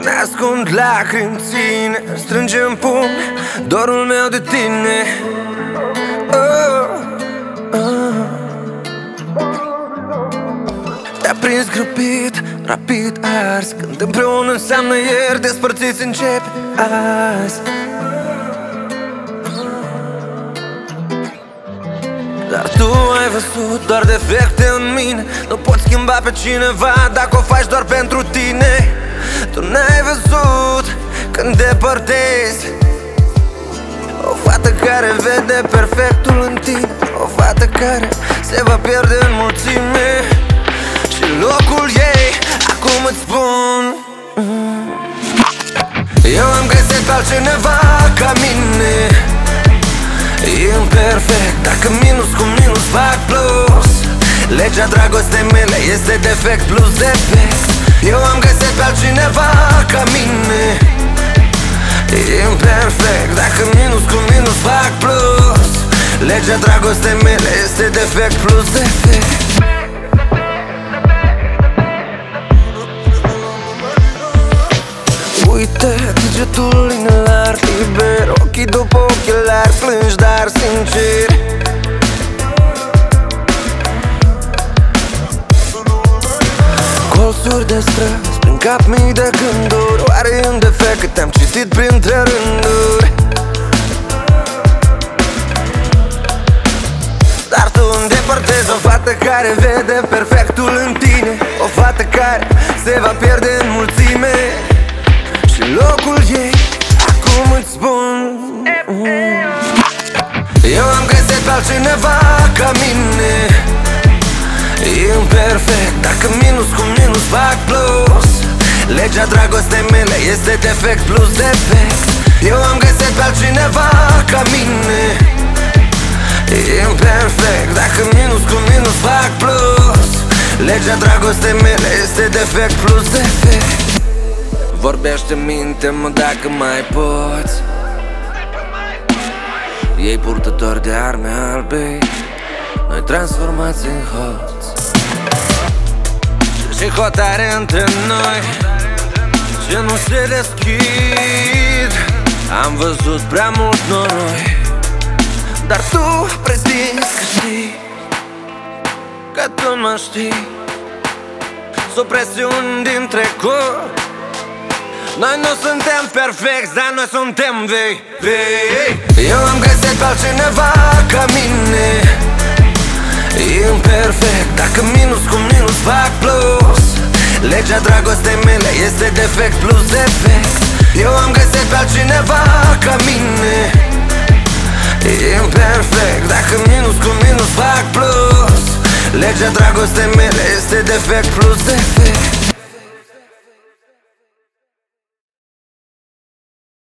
N-ascund lacrimi, ține, strângem pumni, dorul meu de tine. Te-a prins grăbit, rapid ars, când împreună înseamnă ieri, despărțiți începe azi. Dar tu ai văzut doar defecte în mine. Nu poți schimba pe cineva dacă o faci doar pentru tine. Tu n-ai văzut când depărtezi o fată care vede perfectul în tine, o fată care se va pierde în mulțime. Și locul ei, acum îți spun, eu am găsit pe altcineva ca mine. Imperfect, dacă minus cu minus fac plus. Legea dragostei mele este defect plus defect. Eu am găsit pe altcineva ca mine. Imperfect, dacă minus cu minus fac plus. Legea dragostei mele este defect plus defect. Uite, degetul inelar, liber, ochii după ochelari, plângi dar sincer. Colțuri de străzi, prin cap mii de gânduri. Oare e un defect că te-am citit printre rânduri? Dar tu îndepărtezi o fată care vede perfectul în tine, o fată care se va pierde în mulțime. Și locul ei, acum îți spun, eu am găsit pe altcineva ca mine. Imperfect, dacă minus cu minus fac plus. Legea dragostei mele este defect plus defect. Eu am găsit pe altcineva ca mine. Imperfect, dacă minus cu minus fac plus. Legea dragostei mele este defect plus defect. Vorbește, minte-mă dacă mai poți. Ei purtători de arme albe, noi transformați în hoți. Și hotare între noi ce nu se deschid. Am văzut prea mult noroi, dar tu prezinți că știi, că tu mă știi. Supresiuni din trecut. Noi nu suntem perfecți, dar noi suntem vei. Eu am găsit pe altcineva ca mine. Imperfect, dacă minus cu minus fac plus. Legea dragostei mele este defect plus defect. Eu am găsit pe altcineva ca mine. Imperfect, dacă minus cu minus fac plus. Legea dragostei mele este defect plus defect.